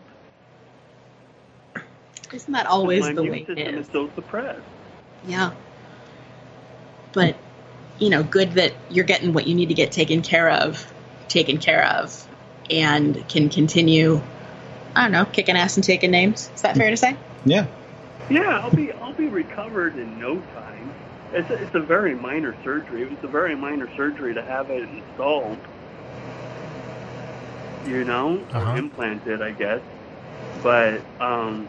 Isn't that always my the immune way system it is? is so suppressed. Yeah. But, you know, good that you're getting what you need to get taken care of, taken care of, and can continue, I don't know, kicking ass and taking names. Is that fair to say? Yeah. Yeah, I'll be I'll be recovered in no time. It's a, it's a very minor surgery. It was a very minor surgery to have it installed. You know, Uh-huh. or implanted, I guess. But um,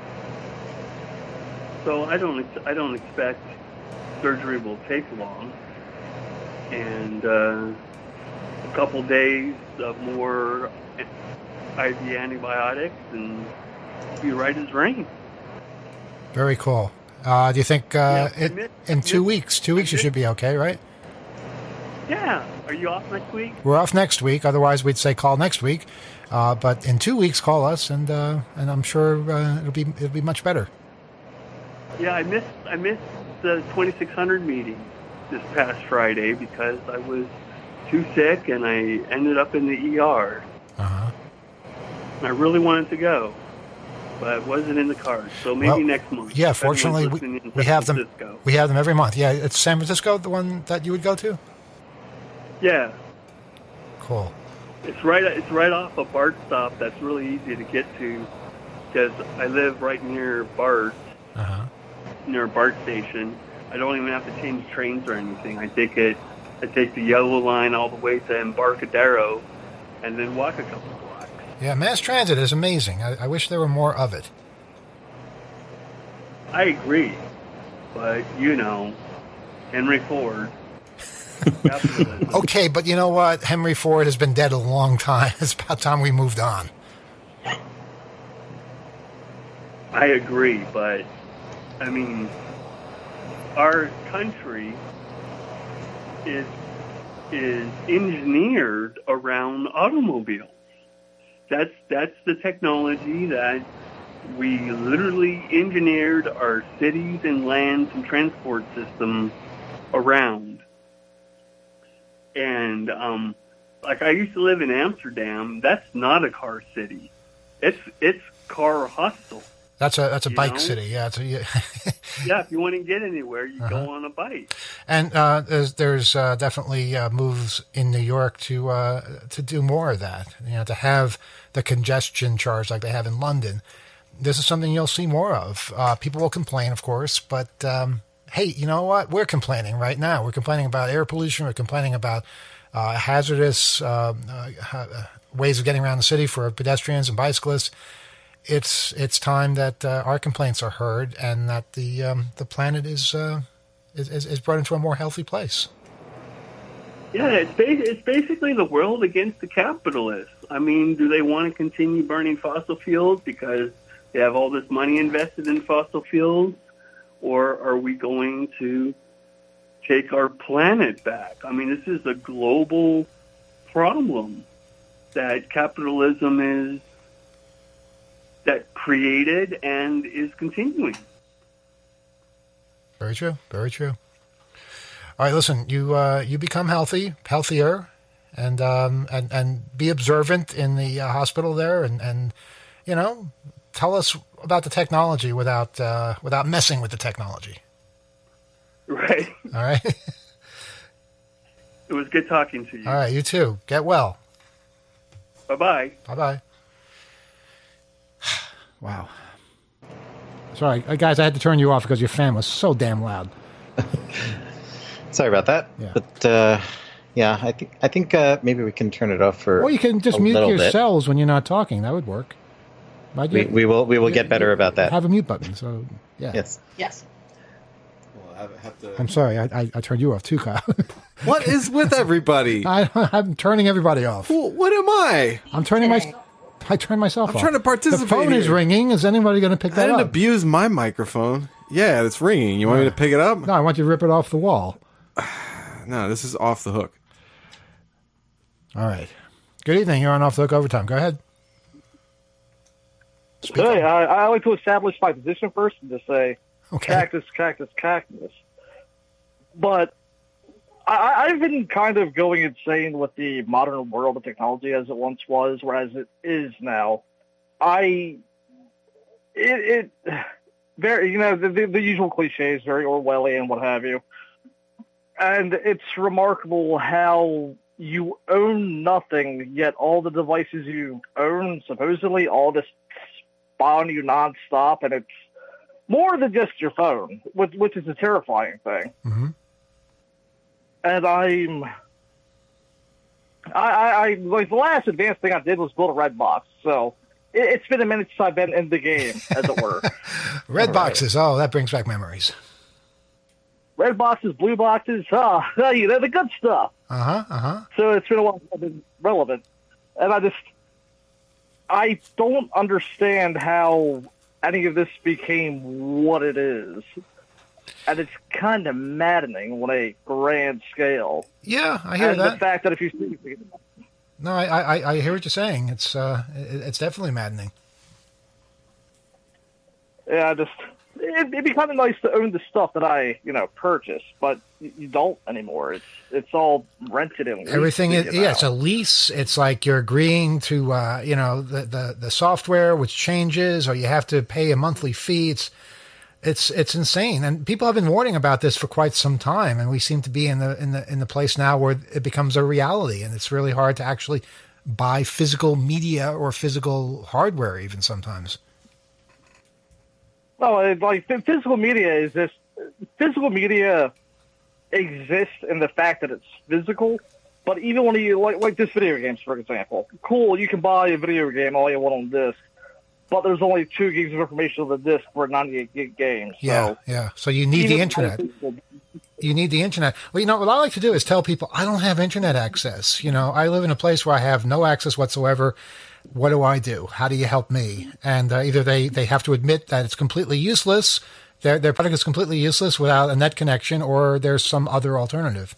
so I don't ex- I don't expect surgery will take long, and uh, a couple days of more I V antibiotics, and be right as rain. Very cool. Uh, do you think uh, Yeah, it, mid- in two mid- weeks, two weeks you should be okay, right? Yeah. Are you off next week? We're off next week. Otherwise, we'd say call next week. Uh, but in two weeks, call us, and uh, and I'm sure uh, it'll be it'll be much better. Yeah, I missed I missed the twenty-six hundred meeting this past Friday because I was too sick and I ended up in the E R. Uh-huh. I really wanted to go, but it wasn't in the cards. So maybe Well, next month. Yeah, If fortunately, everyone's we, listening in we San have them. Francisco. We have them every month. Yeah, it's San Francisco, the one that you would go to. Yeah, Cool. it's right. It's right off a BART stop. That's really easy to get to because I live right near BART, Uh huh. near a BART station. I don't even have to change trains or anything. I take it. I take the yellow line all the way to Embarcadero, and then walk a couple blocks. Yeah, mass transit is amazing. I, I wish there were more of it. I agree, but you know, Henry Ford. capitalism. Okay, but you know what? Henry Ford has been dead a long time. It's about time we moved on. I agree, but I mean, our country is is engineered around automobiles. That's that's the technology that we literally engineered our cities and lands and transport systems around. And um, like I used to live in Amsterdam. That's not a car city. It's it's car hostile. That's a that's a You bike know? city. Yeah, it's a, yeah. Yeah, if you want to get anywhere, you Uh-huh. go on a bike. And uh, there's there's uh, definitely uh, moves in New York to uh, to do more of that. You know, to have the congestion charge like they have in London. This is something you'll see more of. Uh, people will complain, of course, but um, hey, you know what? We're complaining right now. We're complaining about air pollution. We're complaining about uh, hazardous uh, uh, ways of getting around the city for pedestrians and bicyclists. It's it's time that uh, our complaints are heard and that the um, the planet is, uh, is is is brought into a more healthy place. Yeah, it's ba- it's basically the world against the capitalists. I mean, do they want to continue burning fossil fuels because they have all this money invested in fossil fuels, or are we going to take our planet back? I mean, this is a global problem that capitalism is that created and is continuing. Very true. Very true. All right, listen. You uh, you become healthy, healthier, and um, and and be observant in the uh, hospital there, and, and you know, tell us about the technology without uh, without messing with the technology. Right. All right. It was good talking to you. All right. You too. Get well. Bye-bye. Bye bye. Wow. Sorry, uh, guys. I had to turn you off because your fan was so damn loud. Sorry about that. Yeah. But uh, yeah, I think I think uh, maybe we can turn it off for. Or you can just a mute little bit. yourselves when you're not talking. That would work. Might We, you- we will we will you- get better you about that. Have a mute button. So yeah. Yes. Yes. Well, I have to. I'm sorry. I, I, I turned you off too, Kyle. What is with everybody? I, I'm turning everybody off. Well, what am I? I'm turning my. I turned myself I'm off. trying to participate The phone is here. ringing. Is anybody going to pick I that didn't up? abuse my microphone. Yeah, it's ringing. You want me to pick it up? No, I want you to rip it off the wall. No, this is off the hook. All right. Good evening. You're on Off the Hook Overtime. Go ahead. Speak Hey, up. I, I like to establish my position first and just say Okay. cactus, cactus, cactus. But I, I've been kind of going insane with the modern world of technology as it once was, whereas it is now. I, it, it very, you know, the, the, the usual cliches, very Orwellian, what have you. And it's remarkable how you own nothing, yet all the devices you own supposedly all just spawn you nonstop, and it's more than just your phone, which, which is a terrifying thing. Mm-hmm. And I'm, I, I, I, like the last advanced thing I did was build a red box. So it, it's been a minute since I've been in the game, as it were. Red boxes. Oh, that brings back memories. Red boxes, blue boxes, ah, you know, the good stuff. Uh huh. Uh huh. So it's been a while since I've been relevant. And I just, I don't understand how any of this became what it is. And it's kind of maddening on a grand scale. Yeah, I hear and that. the fact that if you see, No, I, I I hear what you're saying. It's uh, it, it's definitely maddening. yeah, I just, it, it'd be kind of nice to own the stuff that I, you know, purchase, but you don't anymore. It's it's all rented and leased. Everything is, you yeah, know. it's a lease. It's like you're agreeing to, uh, you know, the, the, the software which changes, or you have to pay a monthly fee. It's, it's, it's insane. And people have been warning about this for quite some time. And we seem to be in the, in the, in the place now where it becomes a reality, and it's really hard to actually buy physical media or physical hardware even sometimes. No, it, like physical media is just physical media exists in the fact that it's physical. But even when you like like this video games, for example, cool, you can buy a video game all you want on disc, but there's only two gigs of information on the disc for a ninety-eight gig game. So Yeah, yeah. So you need the internet. You need the internet. Well, you know, what I like to do is tell people I don't have internet access. You know, I live in a place where I have no access whatsoever. What do I do? How do you help me? And uh, either they, they have to admit that it's completely useless, their, their product is completely useless without a net connection, or there's some other alternative.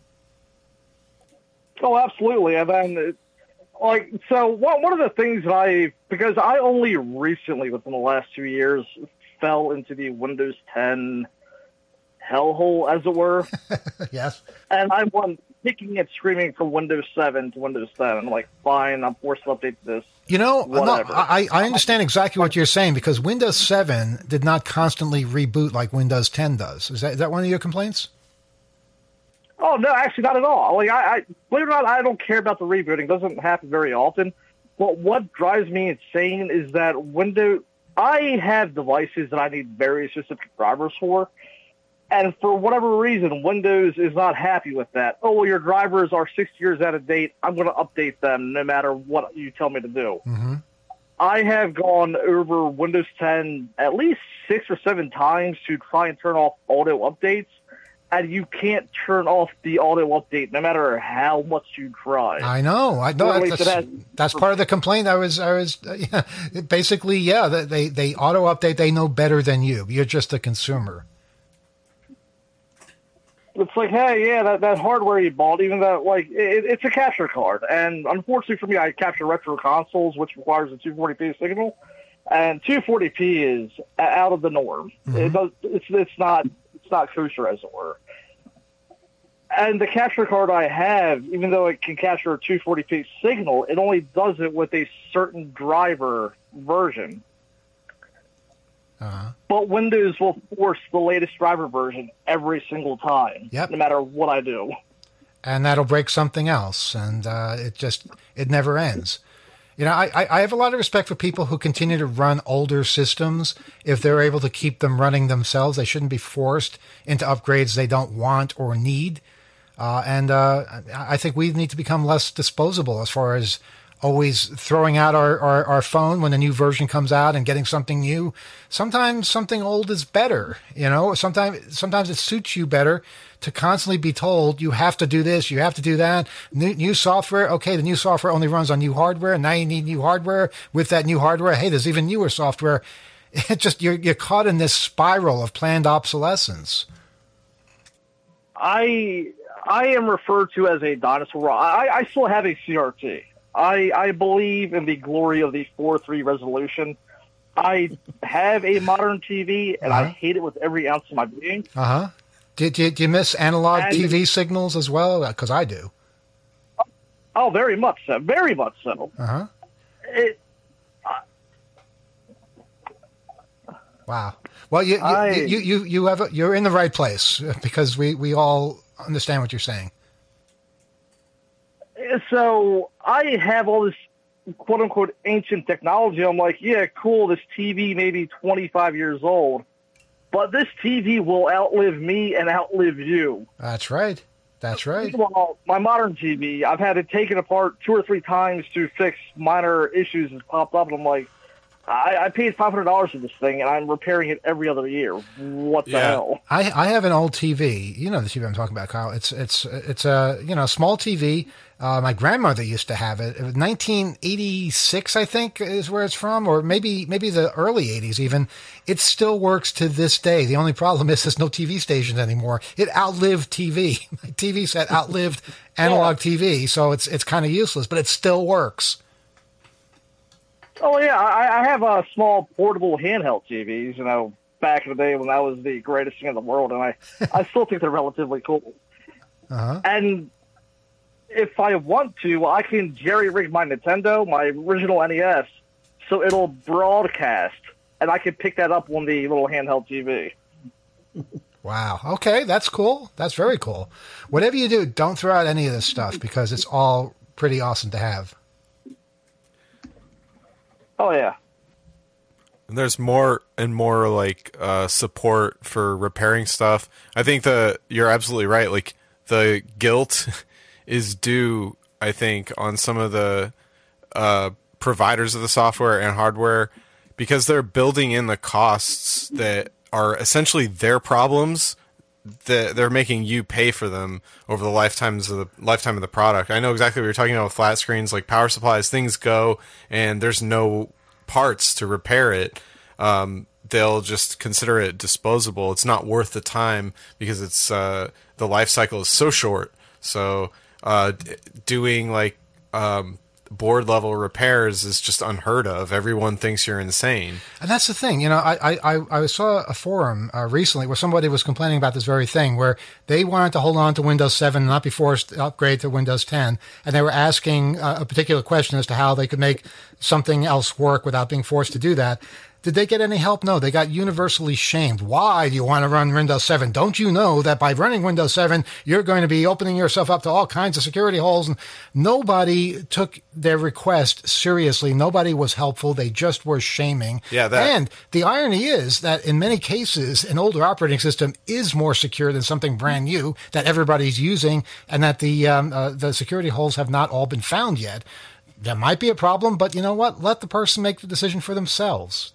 Oh, absolutely. And then, it, like, so one, one of the things that I, because I only recently, within the last two years, fell into the Windows ten hellhole, as it were. Yes. And I went kicking and screaming from Windows seven to Windows ten. I'm like, fine, I'm forced to update this. You know, no, Whatever. I, I understand exactly what you're saying, because Windows seven did not constantly reboot like Windows ten does. Is that, is that one of your complaints? Oh, no, actually not at all. Like, I, I believe it or not, I don't care about the rebooting. It doesn't happen very often. But what drives me insane is that Windows, I have devices that I need very specific drivers for. And for whatever reason, Windows is not happy with that. Oh, well, your drivers are six years out of date. I'm going to update them no matter what you tell me to do. Mm-hmm. I have gone over Windows ten at least six or seven times to try and turn off auto updates, and you can't turn off the auto update no matter how much you try. I know. I know. Or at least That's, it has- that's part of the complaint. I was, I was, uh, yeah, basically, yeah, they, they auto update. They know better than you. You're just a consumer. It's like, hey, yeah, that, that hardware you bought, even though, like, it, it's a capture card. And unfortunately for me, I capture retro consoles, which requires a two forty p signal. And two forty p is out of the norm. Mm-hmm. It does, it's, it's not it's not kosher, as it were. And the capture card I have, even though it can capture a two forty p signal, it only does it with a certain driver version. Uh-huh. But Windows will force the latest driver version every single time, Yep. no matter what I do. And that'll break something else, and uh, it just it never ends. You know, I, I have a lot of respect for people who continue to run older systems if they're able to keep them running themselves. They shouldn't be forced into upgrades they don't want or need. Uh, and uh, I think we need to become less disposable as far as always throwing out our, our, our phone when a new version comes out and getting something new. Sometimes something old is better, you know, sometimes, sometimes it suits you better to constantly be told you have to do this, you have to do that. New, new software. Okay. The new software only runs on new hardware. And now you need new hardware with that new hardware. Hey, there's even newer software. It just, you're, you're caught in this spiral of planned obsolescence. I, I am referred to as a dinosaur. I, I still have a C R T. I, I believe in the glory of the four three resolution. I have a modern T V, and Uh-huh. I hate it with every ounce of my being. Uh huh. Do, do, do you miss analog And- T V signals as well? Because I do. Oh, very much so. Very much so. Uh huh. It, Wow. Well, you you, I- you, you, you have a, you're in the right place because we, we all understand what you're saying. so I have all this quote unquote ancient technology. I'm like, yeah, cool. This T V may be twenty-five years old, but this T V will outlive me and outlive you. That's right. That's right. Well, my modern T V, I've had it taken apart two or three times to fix minor issues that popped up, and I'm like, I, I paid five hundred dollars for this thing, and I'm repairing it every other year. What the Yeah. hell? I I have an old T V. You know the T V I'm talking about, Kyle. It's it's it's a you know small T V. Uh, my grandmother used to have it. It was nineteen eighty-six, I think, is where it's from, or maybe maybe the early eighties even. It still works to this day. The only problem is there's no T V stations anymore. It outlived T V. My T V set outlived analog T V, so it's it's kind of useless, but it still works. Oh yeah, I, I have a small portable handheld T Vs. You know, back in the day when that was the greatest thing in the world, and I, I still think they're relatively cool. Uh-huh. And if I want to, I can jerry-rig my Nintendo, my original N E S, so it'll broadcast, and I can pick that up on the little handheld T V. Wow. Okay, that's cool. That's very cool. Whatever you do, don't throw out any of this stuff because it's all pretty awesome to have. Oh, yeah. And there's more and more like uh, support for repairing stuff. I think the you're absolutely right. Like the guilt is due, I think, on some of the uh, providers of the software and hardware because they're building in the costs that are essentially their problems that they're making you pay for them over the lifetimes of the lifetime of the product. I know exactly what you're talking about with flat screens, like power supplies, things go and there's no parts to repair it. Um, they'll just consider it disposable. It's not worth the time because it's, uh, the life cycle is so short. So, uh, d- doing like, um, board level repairs is just unheard of. Everyone thinks you're insane. And that's the thing. You know, I, I, I saw a forum uh, recently where somebody was complaining about this very thing, where they wanted to hold on to Windows seven and not be forced to upgrade to Windows ten. And they were asking uh, a particular question as to how they could make something else work without being forced to do that. Did they get any help? No, they got universally shamed. Why do you want to run Windows seven? Don't you know that by running Windows seven, you're going to be opening yourself up to all kinds of security holes? And nobody took their request seriously. Nobody was helpful. They just were shaming. Yeah, that- and the irony is that in many cases, an older operating system is more secure than something brand new that everybody's using, and that the um, uh, the security holes have not all been found yet. That might be a problem, but you know what? Let the person make the decision for themselves.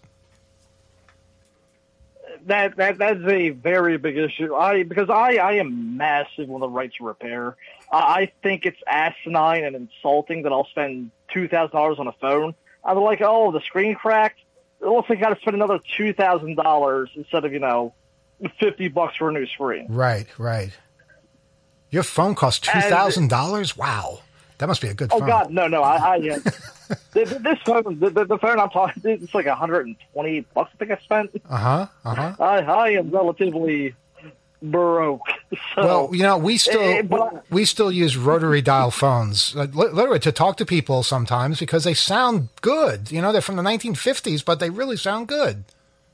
That that that's a very big issue. I because I, I am massive on the right to repair. I, I think it's asinine and insulting that I'll spend two thousand dollars on a phone. I'm like, oh, the screen cracked. It looks like I got to spend another two thousand dollars instead of you know fifty bucks for a new screen. Right, right. Your phone costs two thousand dollars. Wow, that must be a good oh, phone. Oh God, no, no. I, I uh, this phone, the, the phone I'm talking, it's like one hundred twenty bucks. I think I spent. Uh huh. Uh huh. I, I am relatively broke. So, well, you know, we still eh, but, we still use rotary dial phones, uh, literally to talk to people sometimes because they sound good. You know, they're from the nineteen fifties, but they really sound good.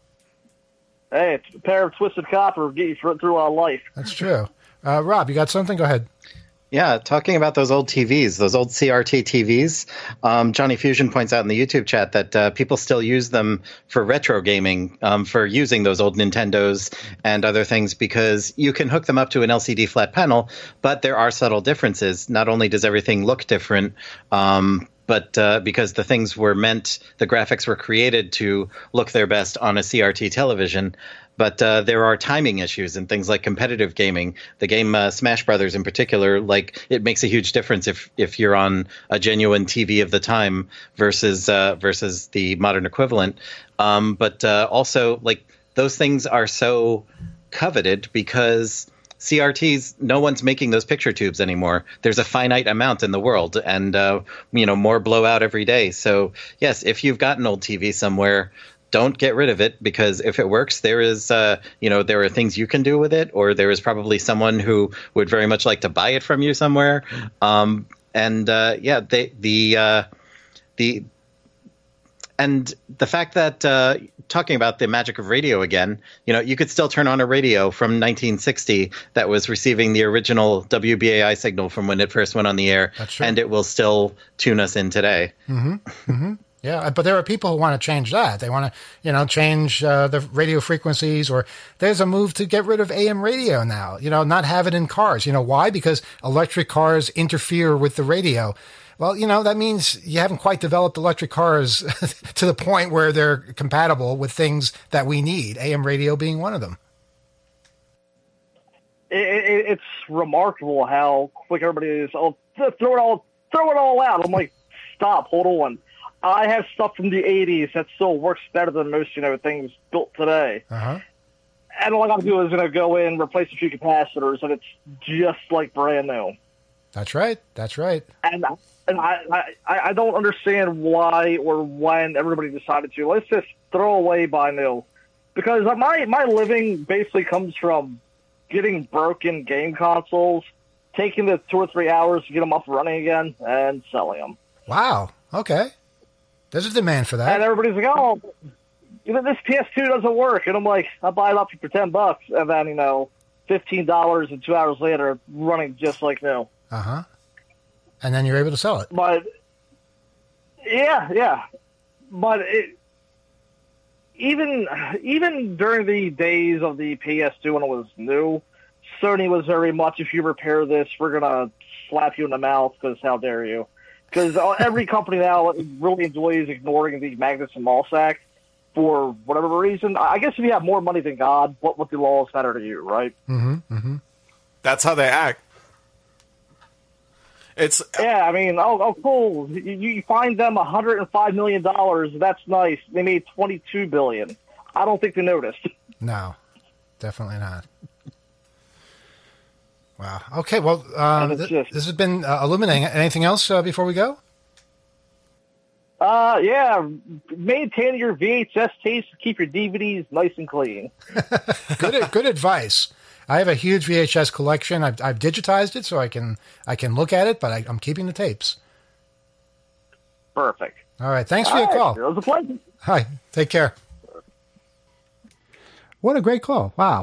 Hey, it's a pair of twisted copper will get you through our life. That's true. Uh, Rob, you got something? Go ahead. Yeah, talking about those old T Vs, those old C R T T Vs, um, Johnny Fusion points out in the YouTube chat that uh, people still use them for retro gaming, um, for using those old Nintendos and other things because you can hook them up to an L C D flat panel, but there are subtle differences. Not only does everything look different, um, but uh, because the things were meant, the graphics were created to look their best on a C R T television. But uh, there are timing issues in things like competitive gaming. The game uh, Smash Brothers in particular, like it makes a huge difference if if you're on a genuine T V of the time versus uh, versus the modern equivalent. Um, but uh, also, like those things are so coveted because C R Ts, no one's making those picture tubes anymore. There's a finite amount in the world, and uh, you know more blow out every day. So yes, if you've got an old T V somewhere, don't get rid of it because if it works, there is, uh, you know, there are things you can do with it, or there is probably someone who would very much like to buy it from you somewhere. Um, and uh, yeah, they, the uh, the and the fact that uh, talking about the magic of radio again, you know, you could still turn on a radio from nineteen sixty that was receiving the original W B A I signal from when it first went on the air, and it will still tune us in today. Mm-hmm. Mm-hmm. Yeah, but there are people who want to change that. They want to, you know, change uh, the radio frequencies, or there's a move to get rid of A M radio now, you know, not have it in cars. You know, why? Because electric cars interfere with the radio. Well, you know, that means you haven't quite developed electric cars to the point where they're compatible with things that we need, A M radio being one of them. It, it, it's remarkable how quick everybody is. Oh, throw it all, throw it all out. I'm like, stop, hold on. I have stuff from the eighties that still works better than most, you know, things built today. Uh-huh. And all I got to do is, you know, go in, replace a few capacitors, and it's just like brand new. That's right. That's right. And and I, I, I don't understand why or when everybody decided to. Let's just throw away buy new. because my my living basically comes from getting broken game consoles, taking the two or three hours to get them up and running again, and selling them. Wow. Okay. There's a demand for that. And everybody's like, oh, you know, this P S two doesn't work. And I'm like, I'll buy it up for ten bucks. And then, you know, fifteen dollars and two hours later, running just like new. Uh-huh. And then you're able to sell it. But, yeah, yeah. But it, even even during the days of the P S two when it was new, Sony was very much, if you repair this, we're going to slap you in the mouth because how dare you. Because every company now really enjoys ignoring the Magnuson Mallsack for whatever reason. I guess if you have more money than God, what would the laws matter to you, right? Mm-hmm, mm-hmm. That's how they act. It's Yeah, I mean, oh, oh cool. You, you find them one hundred five million dollars. That's nice. They made twenty-two billion dollars. I don't think they noticed. No, definitely not. Wow. Okay, well, um, th- just, this has been uh, illuminating. Anything else uh, before we go? Uh, yeah, maintain your V H S taste. Keep your D V Ds nice and clean. Good, good advice. I have a huge V H S collection. I've, I've digitized it so I can I can look at it, but I, I'm keeping the tapes. Perfect. All right. Thanks for All your right, call. It was a pleasure. Hi. Take care. What a great call. Wow.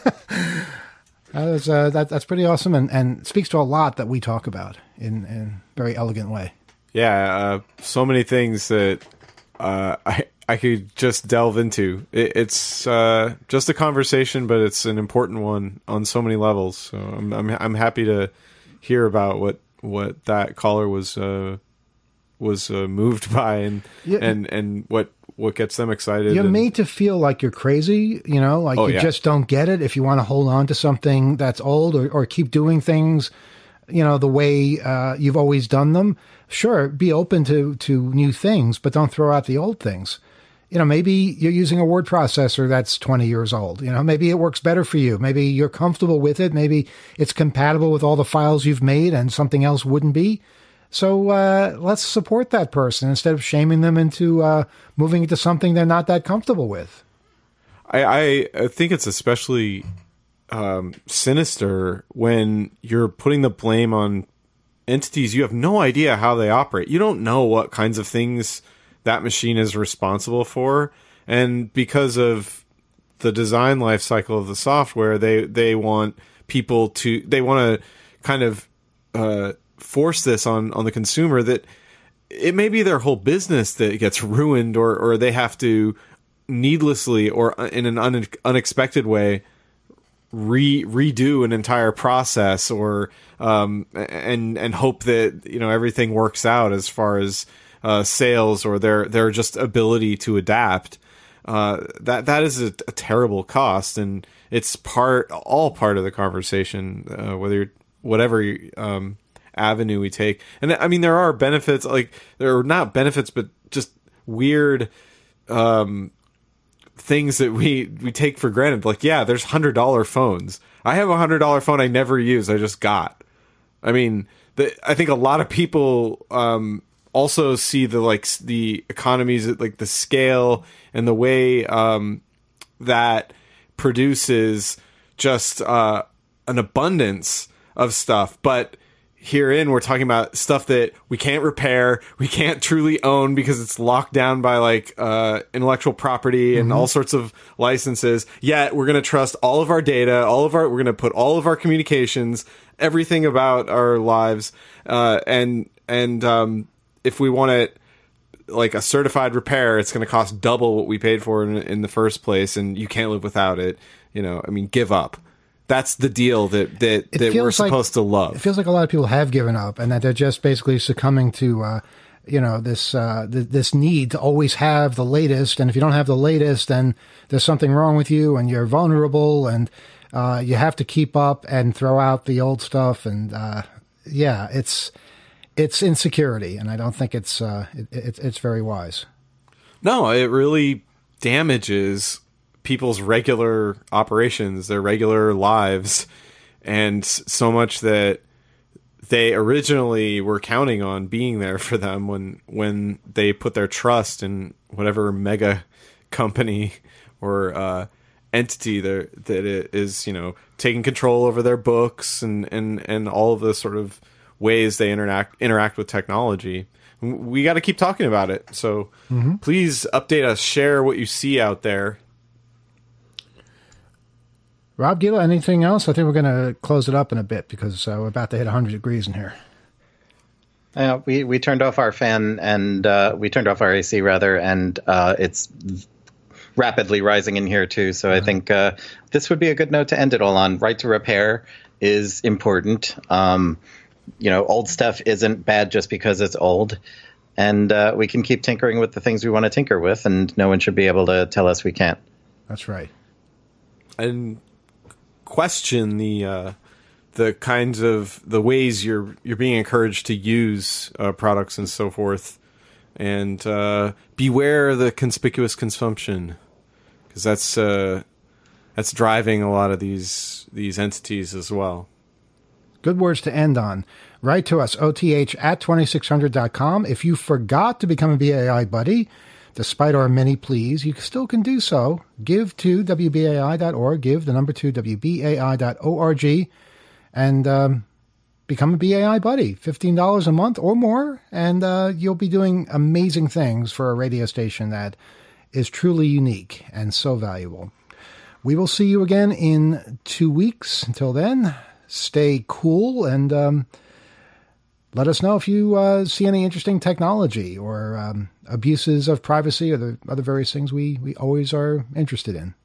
That was, uh, that, that's pretty awesome and, and speaks to a lot that we talk about in, in a very elegant way. Yeah, uh, so many things that uh, I I could just delve into. It, it's uh, just a conversation, but it's an important one on so many levels. So I'm I'm, I'm happy to hear about what, what that caller was uh, was uh, moved by and Yeah. and and what what gets them excited. You're and, made to feel like you're crazy, you know, like Oh, you yeah. just don't get it if you want to hold on to something that's old or, or keep doing things, you know, the way uh, you've always done them. Sure, be open to, to new things, but don't throw out the old things. You know, maybe you're using a word processor that's twenty years old. You know, maybe it works better for you. Maybe you're comfortable with it. Maybe it's compatible with all the files you've made and something else wouldn't be. So uh, let's support that person instead of shaming them into uh, moving into something they're not that comfortable with. I, I I think it's especially um, sinister when you're putting the blame on entities you have no idea how they operate. You don't know what kinds of things that machine is responsible for, and because of the design life cycle of the software, they they want people to they want to kind of uh, force this on on the consumer that it may be their whole business that gets ruined, or or they have to needlessly or in an un- unexpected way re redo an entire process, or um and and hope that, you know, everything works out as far as uh sales or their their just ability to adapt. Uh that that is a, a terrible cost, and it's part all part of the conversation, uh, whether you're, whatever um avenue we take. And I mean, there are benefits, like there are not benefits, but just weird um things that we we take for granted. Like, yeah, there's hundred dollar phones. I have a hundred dollar phone I never use. I just got. I mean, the, I think a lot of people um, also see the like the economies, like the scale and the way um, that produces just uh, an abundance of stuff. But herein, we're talking about stuff that we can't repair, we can't truly own because it's locked down by like uh, intellectual property and mm-hmm. all sorts of licenses. Yet we're going to trust all of our data, all of our, we're going to put all of our communications, everything about our lives, uh, and and um, if we want it like a certified repair, it's going to cost double what we paid for in, in the first place, and you can't live without it. You know, I mean, give up. That's the deal that that, that we're supposed like, to love. It feels like a lot of people have given up, and that they're just basically succumbing to, uh, you know, this uh, th- this need to always have the latest. And if you don't have the latest, then there's something wrong with you, and you're vulnerable, and uh, you have to keep up and throw out the old stuff. And uh, yeah, it's it's insecurity, and I don't think it's uh, it, it, it's very wise. No, it really damages people's regular operations, their regular lives, and so much that they originally were counting on being there for them when when they put their trust in whatever mega company or uh, entity that that it is, you know, taking control over their books and, and, and all of the sort of ways they interact interact with technology. We got to keep talking about it. So mm-hmm. please update us, share what you see out there. Rob Gila, anything else? I think we're going to close it up in a bit because uh, we're about to hit one hundred degrees in here. Uh, we, we turned off our fan and uh, we turned off our A C rather, and uh, it's rapidly rising in here too. So uh-huh. I think uh, this would be a good note to end it all on. Right to repair is important. Um, you know, old stuff isn't bad just because it's old. And uh, we can keep tinkering with the things we want to tinker with, and no one should be able to tell us we can't. That's right. And question the uh, the kinds of the ways you're you're being encouraged to use uh, products and so forth, and uh, beware the conspicuous consumption, because that's uh, that's driving a lot of these these entities as well. Good words to end on. Write to us, O T H at twenty-six hundred dot com. If you forgot to become a B A I buddy, despite our many pleas, you still can do so. Give to W B A I dot org, give the number to W B A I dot org, and um, become a B A I buddy. fifteen dollars a month or more, and uh, you'll be doing amazing things for a radio station that is truly unique and so valuable. We will see you again in two weeks. Until then, stay cool, and um, let us know if you uh, see any interesting technology or um, abuses of privacy or the other various things we, we always are interested in.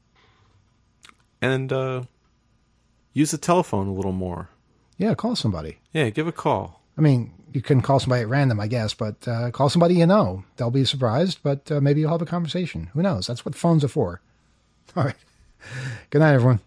And uh, use the telephone a little more. Yeah, call somebody. Yeah, give a call. I mean, you can call somebody at random, I guess, but uh, call somebody you know. They'll be surprised, but uh, maybe you'll have a conversation. Who knows? That's what phones are for. All right. Good night, everyone.